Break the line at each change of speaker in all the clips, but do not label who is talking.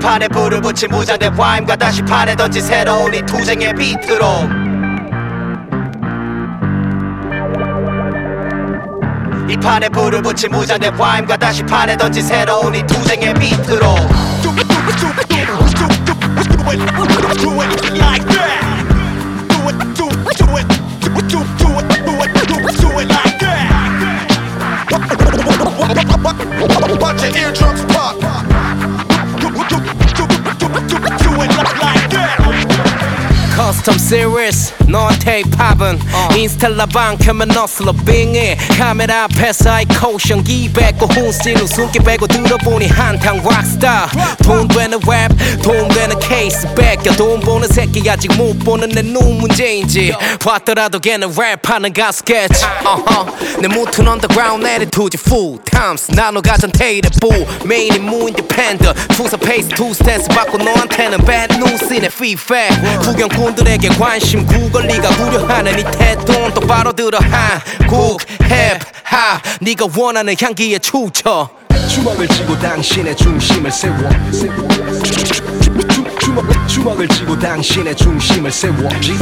판에 불을 붙인 무장된 와임과 다시 판에 던진 새로운 이 투쟁의 비트로 이 판에 불을 붙인 무장된 와임과 다시 판에 던진 새로운 이 투쟁의 비트로
Watch your eardrums pop. Do it like that.
Custom series 너한테 팝은 인스텔라방 켜면 너슬러 빙해 카메라 앞에서 아이코션 기백고 훈씬 웃음기 빼고 들어보니 한탕 락스타 돈 되는 랩 돈 되는 케이스 뺏겨 돈 보는 새끼 아직 못 보는 내 눈 문제인지 봤더라도 걔는 랩하는 가수 스케치 내 무튼 언더그라운드 애리투지 full times 나눠 가진 테이블 메인이 무 인디펜더 투사 페이스 투 스탠스 받고 너한테는 bad news in a feedback 구경꾼들에게 관심 구걸 네가 우려하는 이 태도는 똑바로 들어 한국 힙합 네가 원하는 향기에 추쳐
주먹을 쥐고 당신의 중심을 세워 주먹을 쥐고 당신의 중심을 세워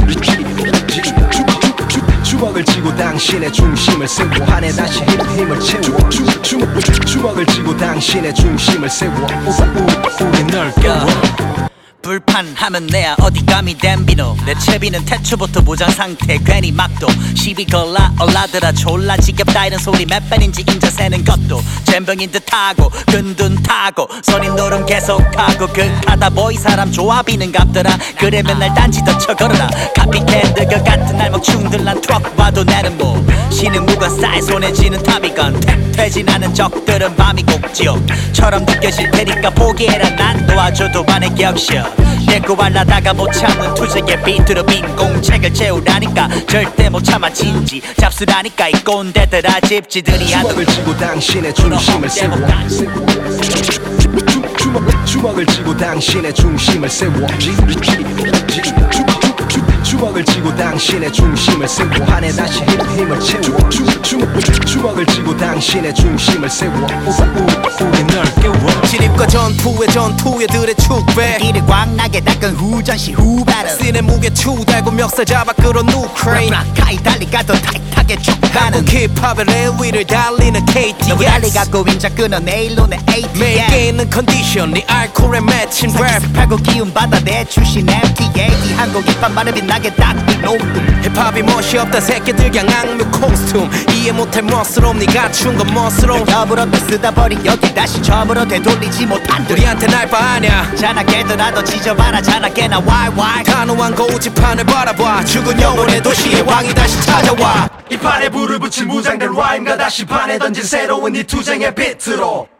주먹을 쥐고 당신의 중심을 세워 판에 다시 힘을 채워 주먹을 쥐고 당신의 중심을 세워 우리 널 깨워
불판하면 내야 어디 감히 댐비노 내 채비는 태초부터 무장 상태 괜히 막도 시비 걸라 올라들아 졸라 지겹다 이런 소리 몇 번인지 인자 세는 것도 잼병인 듯하고 끈둔 타고 선인 노름 계속하고 극하다 보이 사람 조합이는 갑더라 그래 맨날 딴지 더 쳐걸어라 카피캔들과 같은 날먹충들 난 트럭 봐도 내는 뭐 신은 무건 쌓여 손에 쥐는 탑이건 퇴진하는 적들은 밤이 꼭지옥처럼 느껴질 테니까 포기해라 난 도와줘도 반의 격셔 내고 발라다가 못 참는 투쟁의 비트로 빈 공책을 채우라니까 절대 못 참아 진지 잡수라니까 이 꼰대들아 집지들이
주먹을 쥐고 당신의 중심을 세워 주먹을 쥐고 당신의 중심을 세워 주먹을 쥐고 당신의 중심을 세워 판에 다시 힘을 채워 주먹을 쥐고 당신의 중심을 세워 우리 널 깨워
진입과 전투에 들의 축배
이를 광나게 닦은 후전시 후배를
씬의 무게 추달고 멱살 잡아 끌어 누크레인
가이 달리가 더 타이트하게 쭉 가는
한국 힙합의 레일 위를 달리는 KTX
너무 달리 갖고 인자 끊어 내일로 내 ATX
매일 깨는 컨디션 네 알코올에 맺힌 랩
하고 기운 받아 내 출신 MTA 한국 힙합 말을 빛나게 닦은 녹음
힙합이 멋이 없다 새끼들 그냥 악뮤 코스튬 이해 못할 멋스러움 네가 춘 건 멋스러움
여부로 또 쓰다 버린 여기 다시 처음으로 되돌리지 못한 듯
우리한테 날 봐 아냐
자나깨더라도 지져봐라 자나깨나 와이
단호한 고지판을 바라봐 죽은 영혼의 도시의 왕이 다시 찾아와
이 판에 불을 붙인 무장된 와임과 다시 판에 던진 새로운 이 투쟁의 비트로